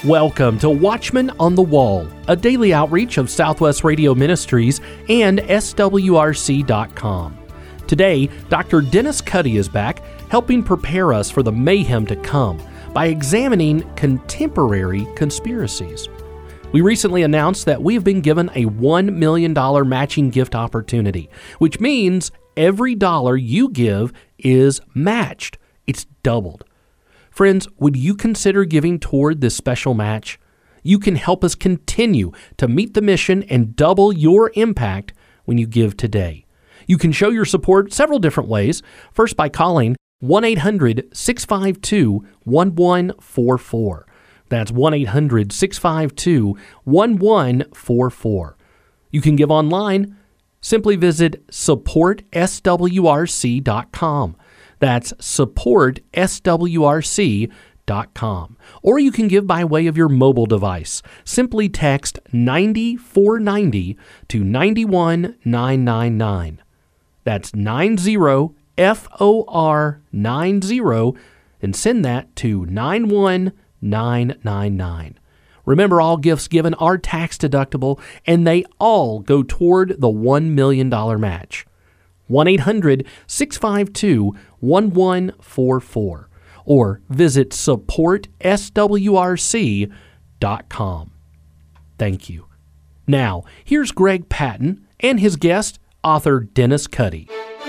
Welcome to Watchman on the Wall, a daily outreach of Southwest Radio Ministries and SWRC.com. Today, Dr. Dennis Cuddy is back, helping prepare us for the mayhem to come by examining contemporary conspiracies. We recently announced that we have been given a $1 million matching gift opportunity, which means every dollar you give is matched. It's doubled. Friends, would you consider giving toward this special match? You can help us continue to meet the mission and double your impact when you give today. You can show your support several different ways. First, by calling 1-800-652-1144. That's 1-800-652-1144. You can give online. Simply visit supportswrc.com. That's supportswrc.com. Or you can give by way of your mobile device. Simply text 9490 to 91999. That's 90FOR90 and send that to 91999. Remember, all gifts given are tax deductible and they all go toward the $1 million match. 1-800-652-1144 or visit supportswrc.com. Thank you. Now, here's Greg Patton and his guest, author Dennis Cuddy.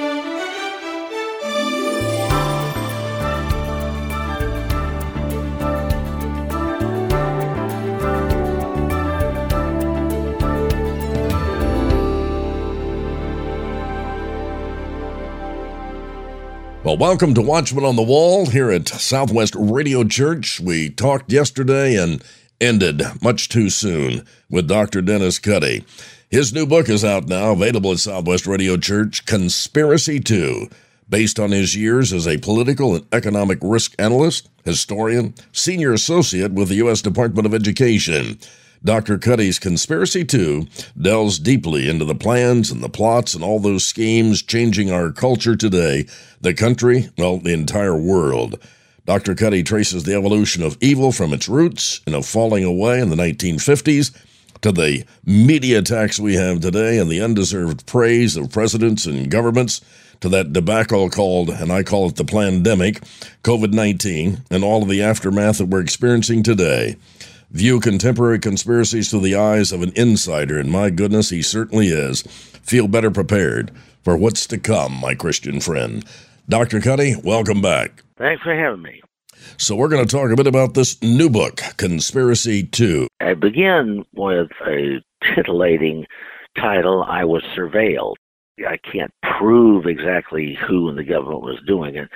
Well, welcome to Watchman on the Wall here at Southwest Radio Church. We talked yesterday and ended much too soon with Dr. Dennis Cuddy. His new book is out now, available at Southwest Radio Church, Conspiracy 2, based on his years as a political and economic risk analyst, historian, senior associate with the U.S. Department of Education. Dr. Cuddy's Conspiracy 2 delves deeply into the plans and the plots and all those schemes changing our culture today, the country, well, the entire world. Dr. Cuddy traces the evolution of evil from its roots and of falling away in the 1950s to the media attacks we have today and the undeserved praise of presidents and governments to that debacle called, and I call it the plandemic, COVID-19, and all of the aftermath that we're experiencing today. View contemporary conspiracies through the eyes of an insider, and my goodness, he certainly is. Feel better prepared for what's to come, my Christian friend. Dr. Cuddy, welcome back. Thanks for having me. So we're going to talk a bit about this new book, Conspiracy 2. I begin with a titillating title, I Was Surveilled. I can't prove exactly who in the government was doing it.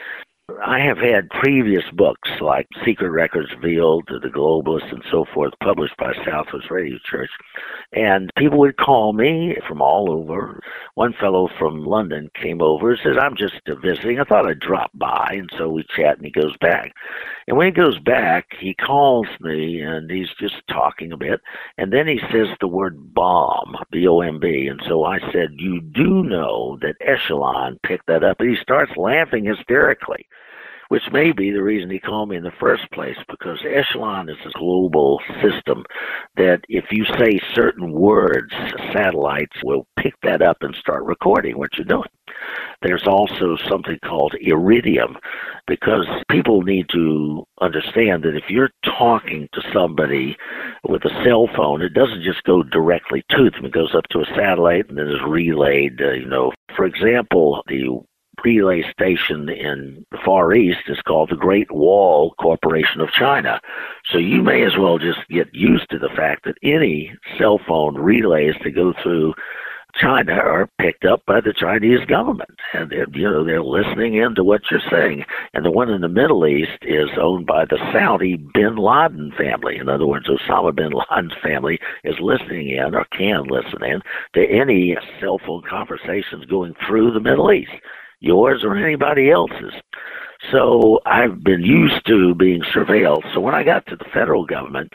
I have had previous books like Secret Records Revealed, The Globalists, and so forth, published by Southwest Radio Church. And people would call me from all over. One fellow from London came over and said, I'm just visiting. I thought I'd drop by. And so we chat, and he goes back. And when he goes back, he calls me, and he's just talking a bit. And then he says the word bomb, B-O-M-B. And so I said, you do know that Echelon picked that up. And he starts laughing hysterically, which may be the reason he called me in the first place, because Echelon is a global system that if you say certain words, satellites will pick that up and start recording what you're doing. There's also something called Iridium, because people need to understand that if you're talking to somebody with a cell phone, it doesn't just go directly to them. It goes up to a satellite and then is relayed, For example, the relay station in the Far East is called the Great Wall Corporation of China. So you may as well just get used to the fact that any cell phone relays that go through China are picked up by the Chinese government, and they're listening into what you're saying. And the one in the Middle East is owned by the Saudi bin Laden family. In other words, Osama bin Laden's family is listening in, or can listen in, to any cell phone conversations going through the Middle East, yours or anybody else's. So I've been used to being surveilled. So when I got to the federal government,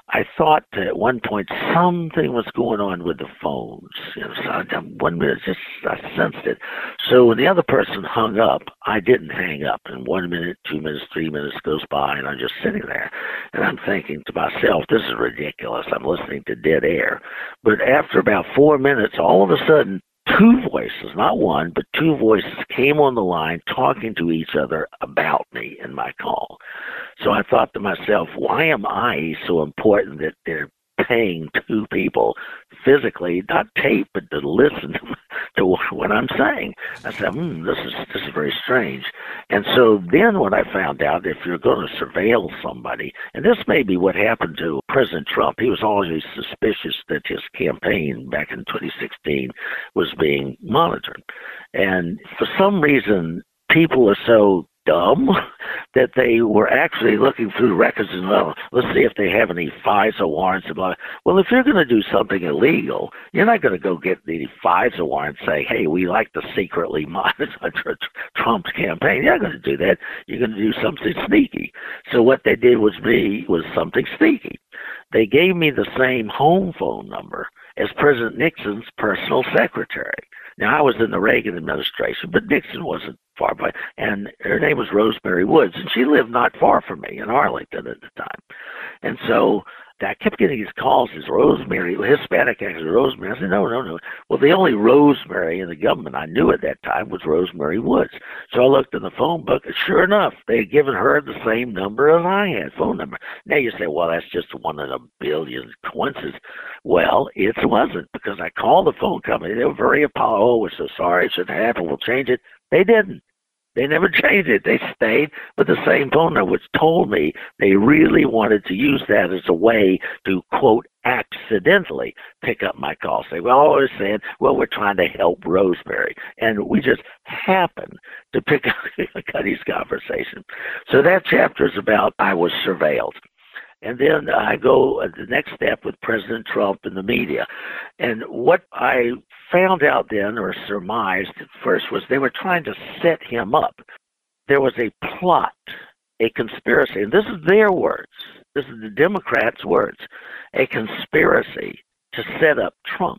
I thought that at one point something was going on with the phones. So I 1 minute, I sensed it. So when the other person hung up, I didn't hang up. And 1 minute, 2 minutes, 3 minutes goes by, and I'm just sitting there. And I'm thinking to myself, this is ridiculous. I'm listening to dead air. But after about 4 minutes, all of a sudden, two voices, not one, but two voices came on the line talking to each other about me in my call. So I thought to myself, why am I so important that they're paying two people physically, not tape, but to listen to what I'm saying? I said, this is very strange. And so then what I found out, if you're going to surveil somebody, and this may be what happened to President Trump, he was always suspicious that his campaign back in 2016 was being monitored. And for some reason, people are so dumb that they were actually looking through the records and, well, let's see if they have any FISA warrants. And blah. Well, if you're going to do something illegal, you're not going to go get the FISA warrant and say, hey, we like to secretly monitor Trump's campaign. You're not going to do that. You're going to do something sneaky. So what they did was something sneaky. They gave me the same home phone number as President Nixon's personal secretary. Now, I was in the Reagan administration, but Nixon wasn't far by, and her name was Rosemary Woods, and she lived not far from me in Arlington at the time. And so I kept getting these calls as Rosemary, Hispanic accent, Rosemary. I said, no. Well, the only Rosemary in the government I knew at that time was Rosemary Woods. So I looked in the phone book, and sure enough, they had given her the same number as I had, phone number. Now you say, well, that's just one in a billion coincidences. Well, it wasn't, because I called the phone company. They were very apologetic. Oh, we're so sorry. It shouldn't happen. We'll change it. They didn't. They never changed it. They stayed with the same phone number, which told me they really wanted to use that as a way to, quote, accidentally pick up my call. Say, well, I was saying, well, we're trying to help Rosemary. And we just happened to pick up Cuddy's conversation. So that chapter is about I was surveilled. And then I go the next step with President Trump and the media. And what I found out then, or surmised at first, was they were trying to set him up. There was a plot, a conspiracy, and this is their words. This is the Democrats' words, a conspiracy to set up Trump.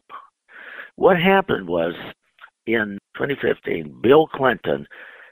What happened was, in 2015, Bill Clinton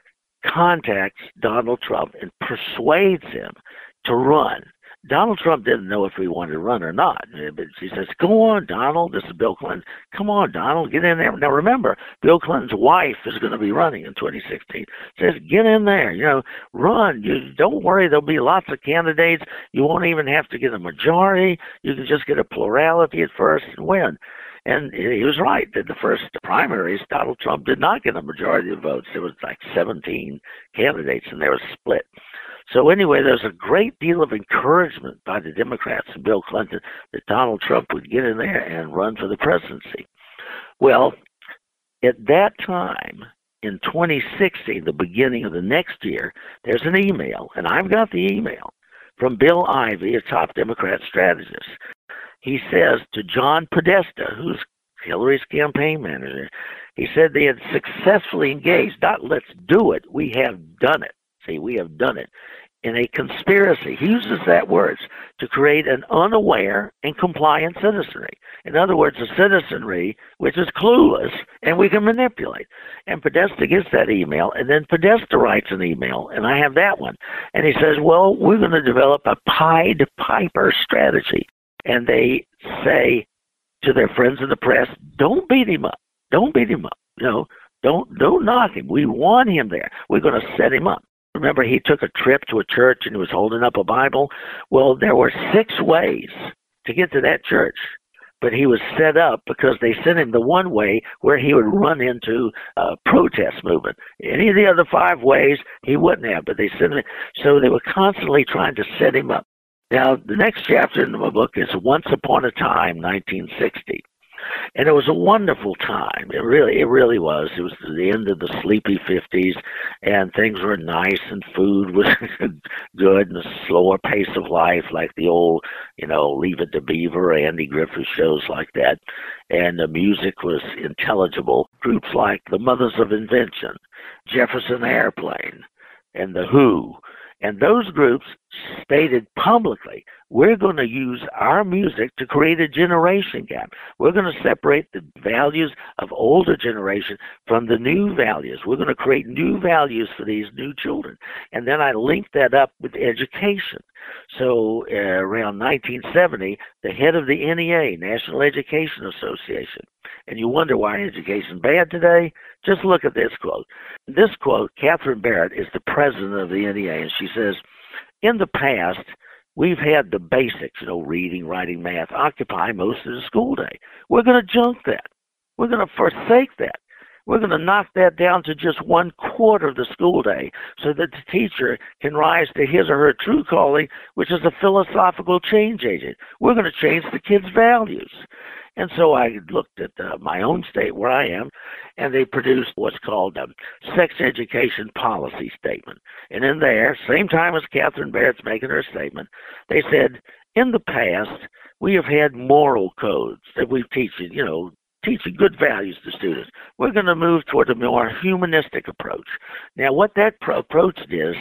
contacts Donald Trump and persuades him to run. Donald Trump didn't know if he wanted to run or not. But she says, go on, Donald. This is Bill Clinton. Come on, Donald, get in there. Now, remember, Bill Clinton's wife is going to be running in 2016. Says, get in there, run. You don't worry. There'll be lots of candidates. You won't even have to get a majority. You can just get a plurality at first and win. And he was right that the first primaries, Donald Trump did not get a majority of the votes. There was like 17 candidates, and they were split. So anyway, there's a great deal of encouragement by the Democrats and Bill Clinton that Donald Trump would get in there and run for the presidency. Well, at that time, in 2016, the beginning of the next year, there's an email, and I've got the email, from Bill Ivey, a top Democrat strategist. He says to John Podesta, who's Hillary's campaign manager, he said they had successfully engaged, not let's do it, we have done it. See, we have done it in a conspiracy. He uses that word to create an unaware and compliant citizenry. In other words, a citizenry which is clueless and we can manipulate. And Podesta gets that email, and then Podesta writes an email, and I have that one. And he says, well, we're going to develop a Pied Piper strategy. And they say to their friends in the press, don't beat him up. Don't beat him up. Don't knock him. We want him there. We're going to set him up. Remember, he took a trip to a church and he was holding up a Bible. Well, there were 6 ways to get to that church, but he was set up because they sent him the one way where he would run into a protest movement. Any of the other 5 ways, he wouldn't have, but they sent him. So they were constantly trying to set him up. Now, the next chapter in my book is Once Upon a Time, 1960. And it was a wonderful time. It really was. It was the end of the sleepy 50s, and things were nice, and food was good, and a slower pace of life, like the old, Leave It to Beaver, Andy Griffith shows like that. And the music was intelligible. Groups like the Mothers of Invention, Jefferson Airplane, and The Who, And those groups stated publicly, we're going to use our music to create a generation gap. We're going to separate the values of older generation from the new values. We're going to create new values for these new children. And then I linked that up with education. So around 1970, the head of the NEA, National Education Association, and you wonder why education's bad today? Just look at this quote. This quote, Catherine Barrett is the president of the NEA, and she says, in the past, we've had the basics, reading, writing, math, occupy most of the school day. We're going to junk that. We're going to forsake that. We're going to knock that down to just 1/4 of the school day so that the teacher can rise to his or her true calling, which is a philosophical change agent. We're going to change the kids' values. And so I looked at my own state where I am, and they produced what's called a sex education policy statement. And in there, same time as Catherine Barrett's making her statement, they said, in the past, we have had moral codes that we've teaching good values to students. We're going to move toward a more humanistic approach. Now, what that approach is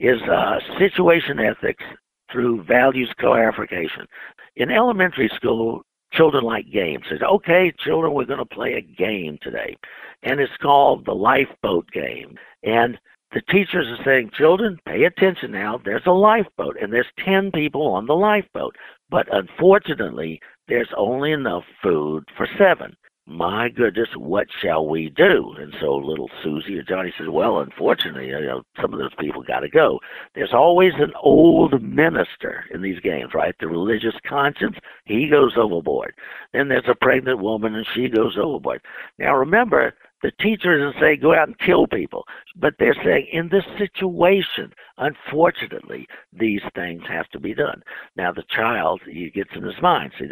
situation ethics through values co-affirmation. In elementary school, children like games. They say, okay, children, we're going to play a game today. And it's called the lifeboat game. And the teachers are saying, children, pay attention now. There's a lifeboat, and there's 10 people on the lifeboat. But unfortunately, there's only enough food for 7. My goodness, what shall we do? And so little Susie or Johnny says, well, unfortunately, some of those people got to go. There's always an old minister in these games, right? The religious conscience, he goes overboard. Then there's a pregnant woman, and she goes overboard. Now, remember, the teacher doesn't say go out and kill people, but they're saying in this situation, unfortunately, these things have to be done. Now, the child, he gets in his mind. So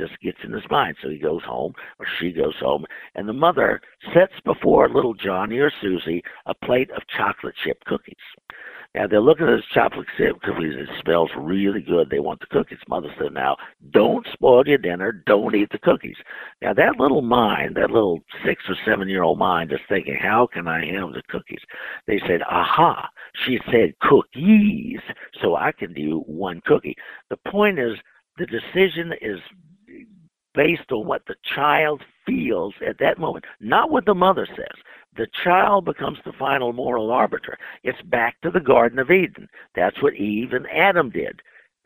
he goes home, or she goes home, and the mother sets before little Johnny or Susie a plate of chocolate chip cookies. Now, they're looking at this chocolate chip cookies. It smells really good. They want the cookies. Mother said, now, don't spoil your dinner. Don't eat the cookies. Now, that little mind, that little 6 or 7-year-old mind is thinking, how can I have the cookies? They said, aha, she said cookies, so I can do 1 cookie. The point is, the decision is based on what the child feels at that moment, not what the mother says. The child becomes the final moral arbiter. It's back to the Garden of Eden. That's what Eve and Adam did.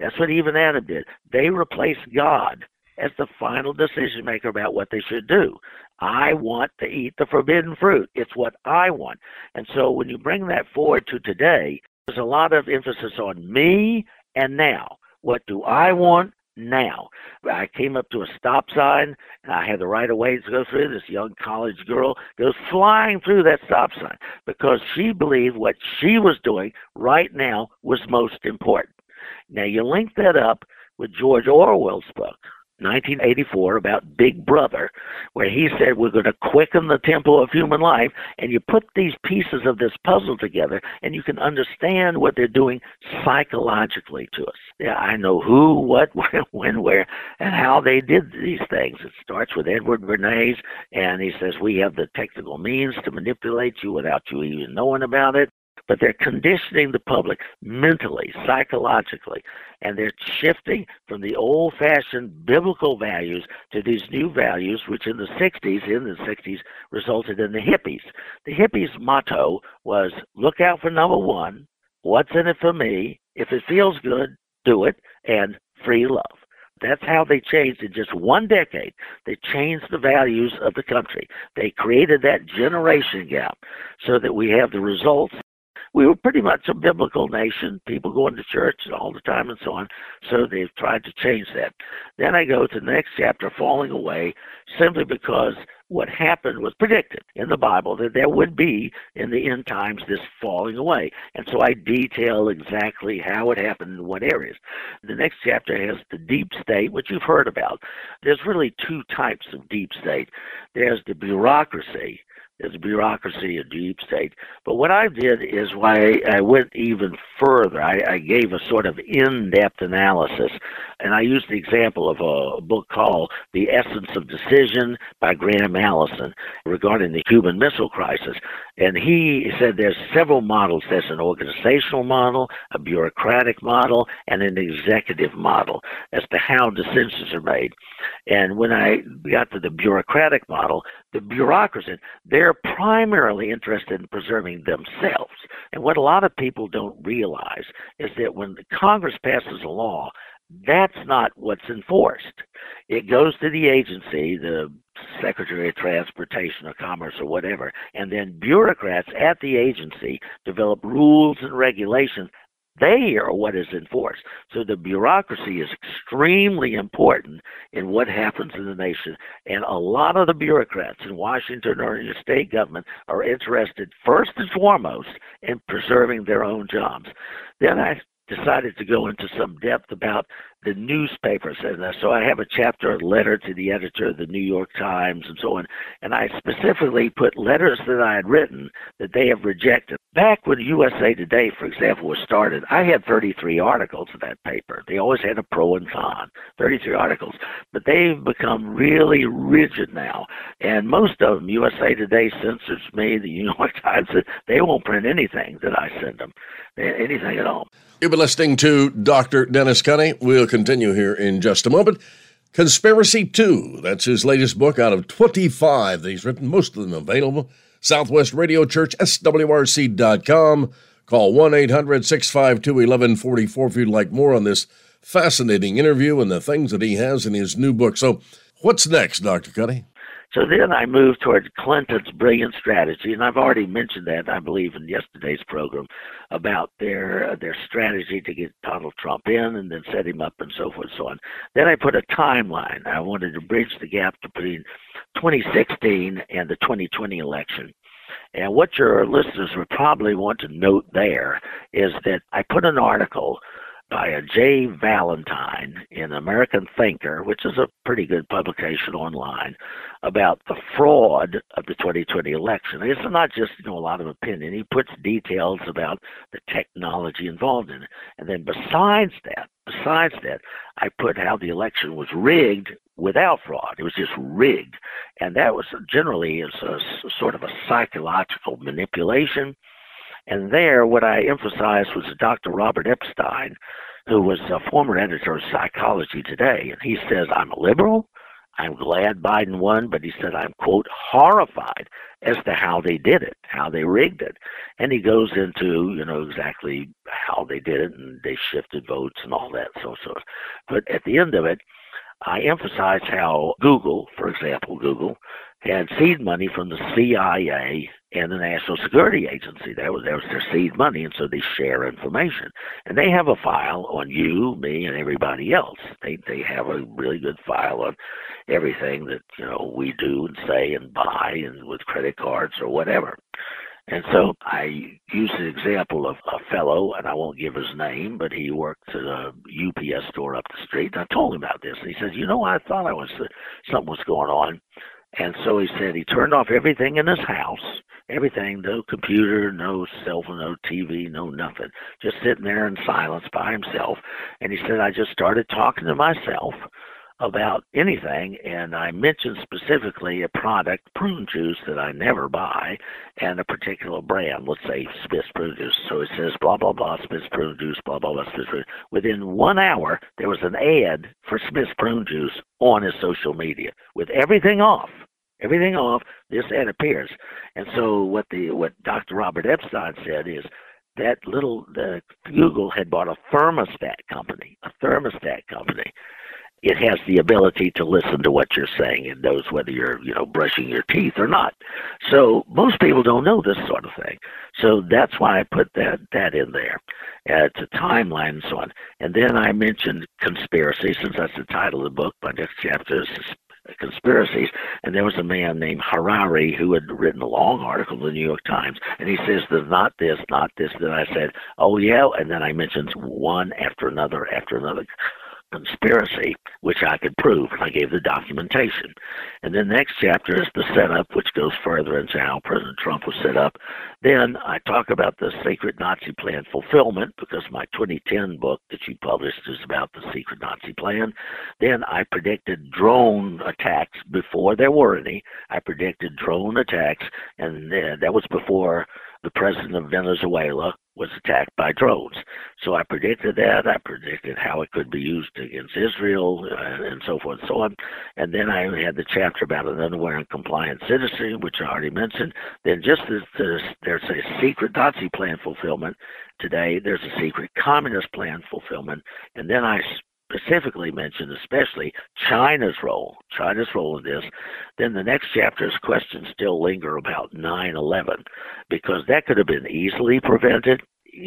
They replaced God as the final decision maker about what they should do. I want to eat the forbidden fruit. It's what I want. And so when you bring that forward to today, there's a lot of emphasis on me and now. What do I want now? I came up to a stop sign, and I had the right of way to go through. This young college girl goes flying through that stop sign because she believed what she was doing right now was most important. Now, you link that up with George Orwell's book, 1984, about Big Brother, where he said we're going to quicken the tempo of human life, and you put these pieces of this puzzle together, and you can understand what they're doing psychologically to us. Yeah, I know who, what, when, where, and how they did these things. It starts with Edward Bernays, and he says we have the technical means to manipulate you without you even knowing about it. But they're conditioning the public mentally, psychologically, and they're shifting from the old-fashioned biblical values to these new values, which in the 60s resulted in the hippies. The hippies' motto was, look out for number 1, what's in it for me, if it feels good, do it, and free love. That's how they changed in just 1 decade. They changed the values of the country. They created that generation gap so that we have the results. We were pretty much a biblical nation, people going to church all the time and so on, so they've tried to change that. Then I go to the next chapter, falling away, simply because what happened was predicted in the Bible, that there would be, in the end times, this falling away. And so I detail exactly how it happened in what areas. The next chapter has the deep state, which you've heard about. There's really 2 types of deep state. There's the bureaucracy, There's a bureaucracy, a deep state. But what I did is why I went even further. I gave a sort of in-depth analysis, and I used the example of a book called The Essence of Decision by Graham Allison regarding the Cuban Missile Crisis. And he said there's several models. There's an organizational model, a bureaucratic model, and an executive model as to how decisions are made. And when I got to the bureaucratic model, the bureaucracy, they're primarily interested in preserving themselves. And what a lot of people don't realize is that when the Congress passes a law, that's not what's enforced. It goes to the agency, the Secretary of Transportation or Commerce or whatever, and then bureaucrats at the agency develop rules and regulations. They are what is enforced. So the bureaucracy is extremely important in what happens in the nation. And a lot of the bureaucrats in Washington or in the state government are interested first and foremost in preserving their own jobs. Then I decided to go into some depth about the newspapers. And so I have a chapter, a letter to the editor of the New York Times and so on. And I specifically put letters that I had written that they have rejected. Back when USA Today, for example, was started, I had 33 articles in that paper. They always had a pro and con, 33 articles. But they've become really rigid now. And most of them, USA Today censors me, the New York Times, they won't print anything that I send them, anything at all. You've been listening to Dr. Dennis Cuddy. We'll continue here in just a moment. Conspiracy 2, that's his latest book out of 25 that he's written, most of them available. Southwest Radio Church, swrc.com. Call 1-800-652-1144 if you'd like more on this fascinating interview and the things that he has in his new book. So what's next, Dr. Cuddy? So then I moved towards Clinton's brilliant strategy, and I've already mentioned that, I believe, in yesterday's program about their strategy to get Donald Trump in and then set him up and so forth and so on. Then I put a timeline. I wanted to bridge the gap between 2016 and the 2020 election. And what your listeners would probably want to note there is that I put an article by a Jay Valentine in American Thinker, which is a pretty good publication online, about the fraud of the 2020 election. It's not just a lot of opinion. He puts details about the technology involved in it. And then besides that, I put how the election was rigged without fraud. It was just rigged. And that was generally a sort of a psychological manipulation. And there, what I emphasized was Dr. Robert Epstein, who was a former editor of Psychology Today. And he says, I'm a liberal. I'm glad Biden won, but he said, I'm, quote, horrified as to how they did it, how they rigged it. And he goes into, exactly how they did it, and they shifted votes and all that. So. But at the end of it, I emphasize how Google, for example, had seed money from the CIA and the National Security Agency. That was their seed money, and so they share information. And they have a file on you, me, and everybody else. They have a really good file on everything that we do and say and buy, and with credit cards or whatever. And so I used an example of a fellow, and I won't give his name, but he worked at a UPS store up the street. And I told him about this. And he says, I thought something was going on. And so he said he turned off everything in his house, everything, no computer, no cell phone, no TV, no nothing, just sitting there in silence by himself. And he said, I just started talking to myself about anything, and I mentioned specifically a product, prune juice, that I never buy, and a particular brand, let's say Smith's Prune Juice. So it says blah, blah, blah, Smith's Prune Juice, blah, blah, blah, Smith's Prune Juice. Within 1 hour, there was an ad for Smith's Prune Juice on his social media. With everything off, this ad appears. And so what Dr. Robert Epstein said is that Google had bought a thermostat company. It has the ability to listen to what you're saying and knows whether you're, brushing your teeth or not. So most people don't know this sort of thing. So that's why I put that in there. It's a timeline and so on. And then I mentioned conspiracy, since that's the title of the book. My next chapter is conspiracies. And there was a man named Harari who had written a long article in the New York Times. And he says, there's not this. Then I said, oh, yeah. And then I mentioned one after another conspiracy, which I could prove, and I gave the documentation. And then the next chapter is the setup, which goes further into how President Trump was set up. Then I talk about the secret Nazi plan fulfillment, because my 2010 book that you published is about the secret Nazi plan. Then I predicted drone attacks before there were any. I predicted drone attacks, and that was before the president of Venezuela was attacked by drones. So I predicted that. I predicted how it could be used against Israel and so forth and so on. And then I had the chapter about an unaware and compliant citizen, which I already mentioned. Then just as there's a secret Nazi plan fulfillment today, there's a secret communist plan fulfillment. And then I specifically mentioned especially China's role in this. Then the next chapter's questions still linger about 9/11, because that could have been easily prevented,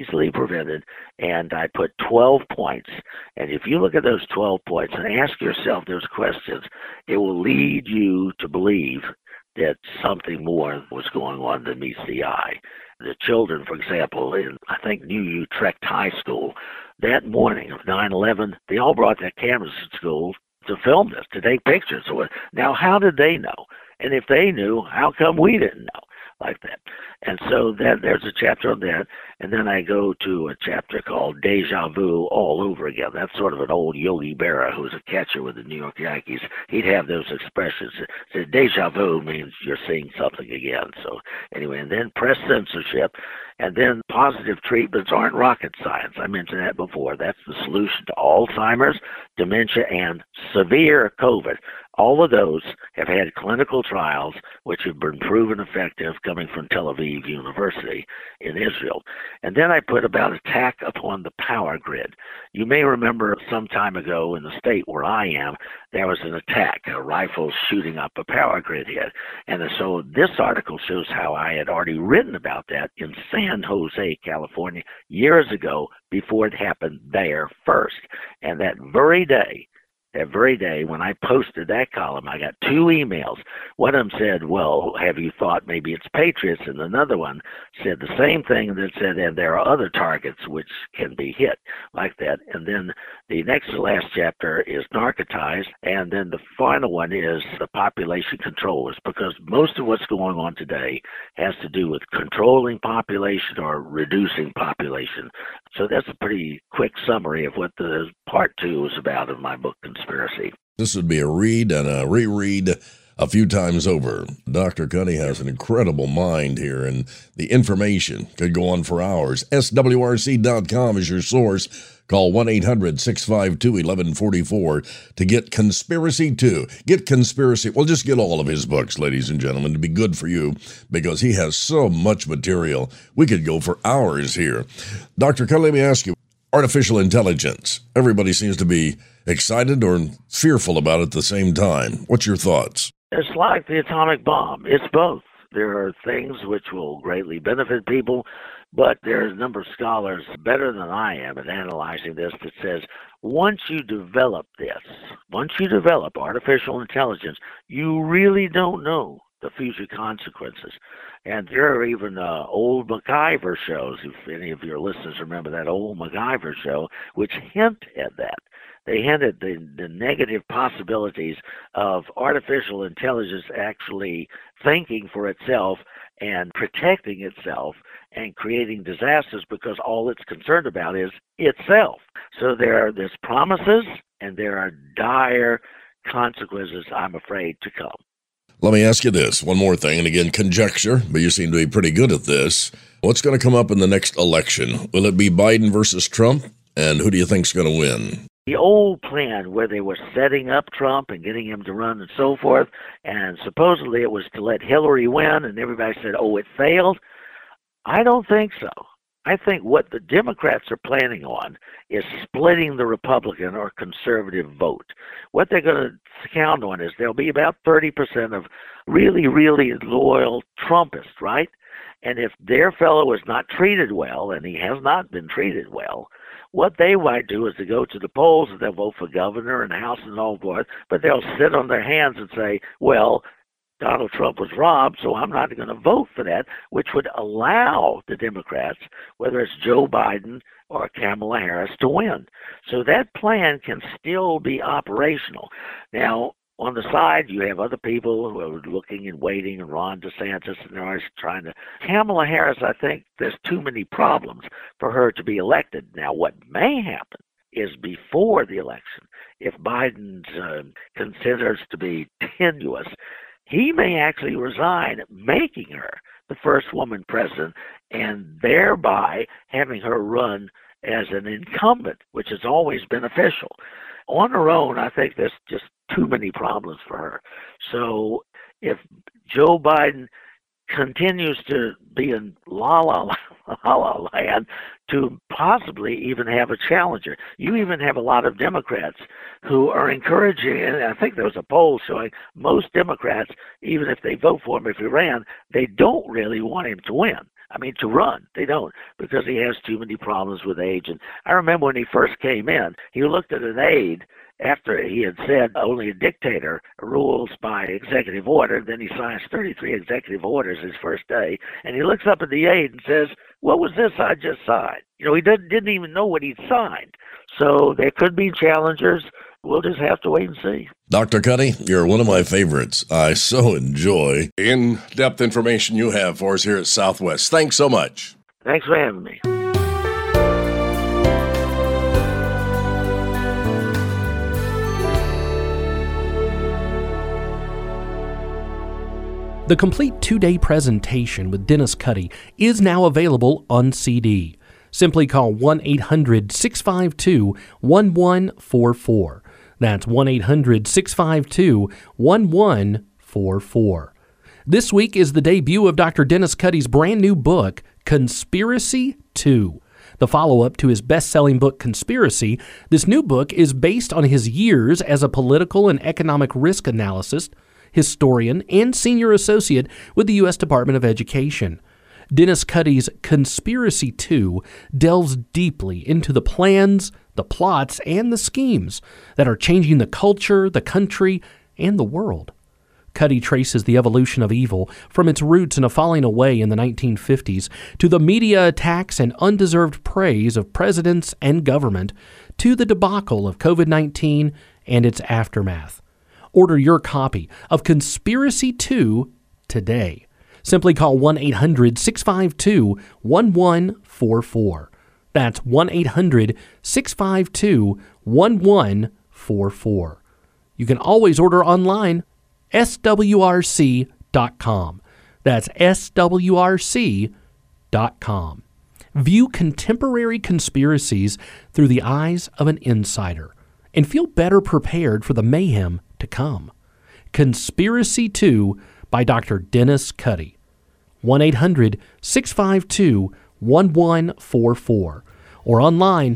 and I put 12 points. And if you look at those 12 points and ask yourself those questions, it will lead you to believe that something more was going on than meets the eye. The children, for example, in, I think, New Utrecht High School, that morning of 9/11, they all brought their cameras to school to film this, to take pictures. Now, how did they know? And if they knew, how come we didn't know? Like that. And so then there's a chapter on that. And then I go to a chapter called Deja Vu all over again. That's sort of an old Yogi Berra, who was a catcher with the New York Yankees. He'd have those expressions. So deja vu means you're seeing something again. So anyway, and then press censorship. And then positive treatments aren't rocket science. I mentioned that before. That's the solution to Alzheimer's, dementia, and severe COVID. All of those have had clinical trials which have been proven effective, coming from Tel Aviv University in Israel. And then I put about attack upon the power grid. You may remember some time ago in the state where I am, there was an attack, a rifle shooting up a power grid here. And so this article shows how I had already written about that in San Jose, California, years ago, before it happened there first. And that very day, when I posted that column, I got 2 emails. One of them said, well, have you thought maybe it's patriots? And another one said the same thing, that said, and there are other targets which can be hit like that. And then the next to last chapter is narcotized. And then the final one is the population controllers, because most of what's going on today has to do with controlling population or reducing population. So that's a pretty quick summary of what the part 2 is about in my book, Conspiracy. This would be a read and a reread a few times over. Dr. Cuddy has an incredible mind here, and the information could go on for hours. SWRC.com is your source. Call 1-800-652-1144 to get Conspiracy 2. Get Conspiracy. Well, just get all of his books, ladies and gentlemen, to be good for you, because he has so much material. We could go for hours here. Dr. Cuddy, let me ask you, artificial intelligence. Everybody seems to be excited or fearful about it at the same time. What's your thoughts? It's like the atomic bomb. It's both. There are things which will greatly benefit people, but there's a number of scholars better than I am at analyzing this that says once you develop artificial intelligence, you really don't know the future consequences. And there are even old MacGyver shows, if any of your listeners remember that old MacGyver show, which hint at that. They hint at the negative possibilities of artificial intelligence actually thinking for itself and protecting itself and creating disasters, because all it's concerned about is itself. So there's promises and there are dire consequences, I'm afraid, to come. Let me ask you this, one more thing, and again, conjecture, but you seem to be pretty good at this. What's going to come up in the next election? Will it be Biden versus Trump? And who do you think's going to win? The old plan where they were setting up Trump and getting him to run and so forth, and supposedly it was to let Hillary win, and everybody said, oh, it failed. I don't think so. I think what the Democrats are planning on is splitting the Republican or conservative vote. What they're going to count on is there'll be about 30% of really, really loyal Trumpists, right? And if their fellow is not treated well, and he has not been treated well, what they might do is to go to the polls and they'll vote for governor and House and all forth, but they'll sit on their hands and say, well, Donald Trump was robbed, so I'm not going to vote for that, which would allow the Democrats, whether it's Joe Biden or Kamala Harris to win. So that plan can still be operational. Now, on the side, you have other people who are looking and waiting, and Ron DeSantis, and they're trying to. Kamala Harris, I think there's too many problems for her to be elected. Now, what may happen is before the election, if Biden considers to be tenuous, he may actually resign, making her the first woman president, and thereby having her run as an incumbent, which has always been beneficial. On her own, I think there's just too many problems for her. So if Joe Biden continues to be in la land to possibly even have a challenger. You even have a lot of Democrats who are encouraging, and I think there was a poll showing most Democrats, even if they vote for him if he ran, they don't really want him to win. I mean, to run. They don't, because he has too many problems with age. And I remember when he first came in, he looked at an aide after he had said only a dictator rules by executive order. Then he signs 33 executive orders his first day. And he looks up at the aide and says, "What was this I just signed?" You know, he didn't even know what he'd signed. So there could be challengers. We'll just have to wait and see. Dr. Cuddy, you're one of my favorites. I so enjoy in-depth information you have for us here at Southwest. Thanks so much. Thanks for having me. The complete 2-day presentation with Dennis Cuddy is now available on CD. Simply call 1-800-652-1144. That's 1-800-652-1144. This week is the debut of Dr. Dennis Cuddy's brand new book, Conspiracy 2. The follow-up to his best-selling book, Conspiracy, this new book is based on his years as a political and economic risk analyst, historian, and senior associate with the U.S. Department of Education. Dennis Cuddy's Conspiracy 2 delves deeply into the plans, the plots, and the schemes that are changing the culture, the country, and the world. Cuddy traces the evolution of evil from its roots in a falling away in the 1950s to the media attacks and undeserved praise of presidents and government to the debacle of COVID-19 and its aftermath. Order your copy of Conspiracy 2 today. Simply call 1-800-652-1144. That's 1-800-652-1144. You can always order online, swrc.com. That's swrc.com. View contemporary conspiracies through the eyes of an insider and feel better prepared for the mayhem to come. Conspiracy 2 by Dr. Dennis Cuddy. 1-800-652-1144 or online,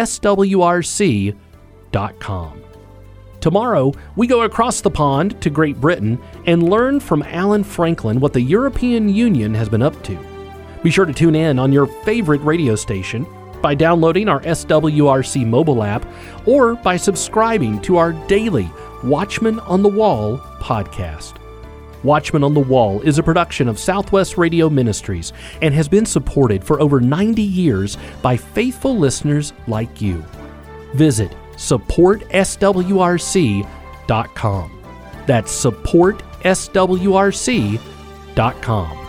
swrc.com. Tomorrow, we go across the pond to Great Britain and learn from Alan Franklin what the European Union has been up to. Be sure to tune in on your favorite radio station by downloading our SWRC mobile app or by subscribing to our daily Watchman on the Wall podcast. Watchman on the Wall is a production of Southwest Radio Ministries and has been supported for over 90 years by faithful listeners like you. Visit supportswrc.com. That's supportswrc.com.